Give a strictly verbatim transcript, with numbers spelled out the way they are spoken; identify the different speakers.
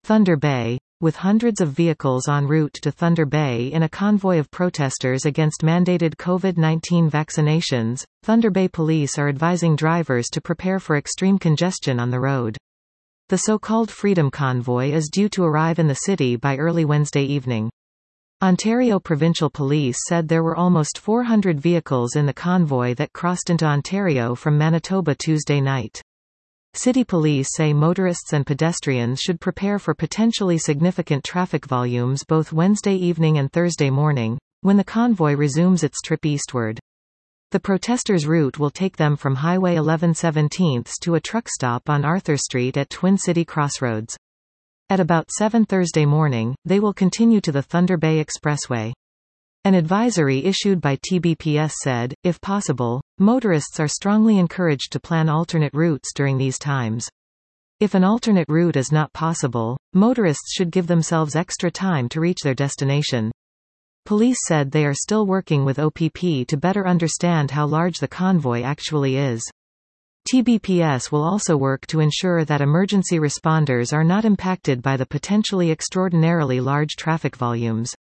Speaker 1: Thunder Bay. With hundreds of vehicles en route to Thunder Bay in a convoy of protesters against mandated COVID nineteen vaccinations, Thunder Bay police are advising drivers to prepare for extreme congestion on the road. The so-called Freedom Convoy is due to arrive in the city by early Wednesday evening. Ontario Provincial Police said there were almost four hundred vehicles in the convoy that crossed into Ontario from Manitoba Tuesday night. City police say motorists and pedestrians should prepare for potentially significant traffic volumes both Wednesday evening and Thursday morning, when the convoy resumes its trip eastward. The protesters' route will take them from Highway eleven seventeen to a truck stop on Arthur Street at Twin City Crossroads. At about seven Thursday morning, they will continue to the Thunder Bay Expressway. An advisory issued by T B P S said, if possible, motorists are strongly encouraged to plan alternate routes during these times. If an alternate route is not possible, motorists should give themselves extra time to reach their destination. Police said they are still working with O P P to better understand how large the convoy actually is. T B P S will also work to ensure that emergency responders are not impacted by the potentially extraordinarily large traffic volumes.